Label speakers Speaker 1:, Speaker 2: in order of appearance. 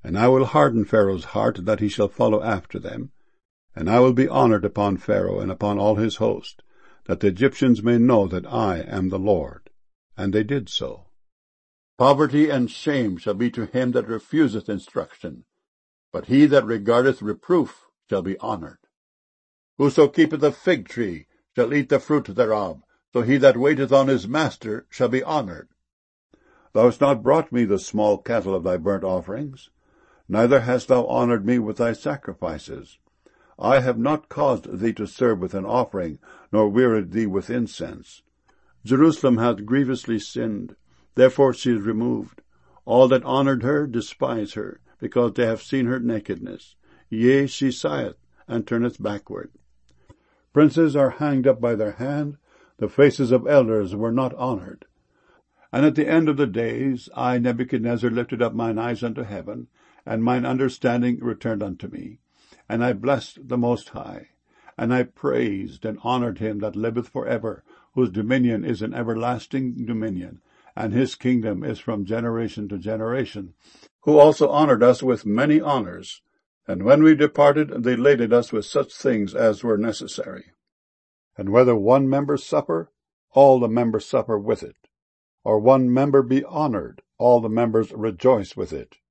Speaker 1: And I will harden Pharaoh's heart, that he shall follow after them. And I will be honored upon Pharaoh and upon all his host, that the Egyptians may know that I am the Lord. And they did so. Poverty and shame shall be to him that refuseth instruction, but he that regardeth reproof shall be honored. Whoso keepeth a fig tree shall eat the fruit thereof, so he that waiteth on his master shall be honored. Thou hast not brought me the small cattle of thy burnt offerings, neither hast thou honored me with thy sacrifices. I have not caused thee to serve with an offering, nor wearied thee with incense. Jerusalem hath grievously sinned, therefore she is removed. All that honored her despise her, because they have seen her nakedness. Yea, she sigheth, and turneth backward. Princes are hanged up by their hand, the faces of elders were not honored. And at the end of the days I, Nebuchadnezzar, lifted up mine eyes unto heaven, and mine understanding returned unto me. And I blessed the Most High, and I praised and honored him that liveth for ever, whose dominion is an everlasting dominion, and his kingdom is from generation to generation, who also honored us with many honors. And when we departed, they laded us with such things as were necessary. And whether one member suffer, all the members suffer with it, or one member be honored, all the members rejoice with it.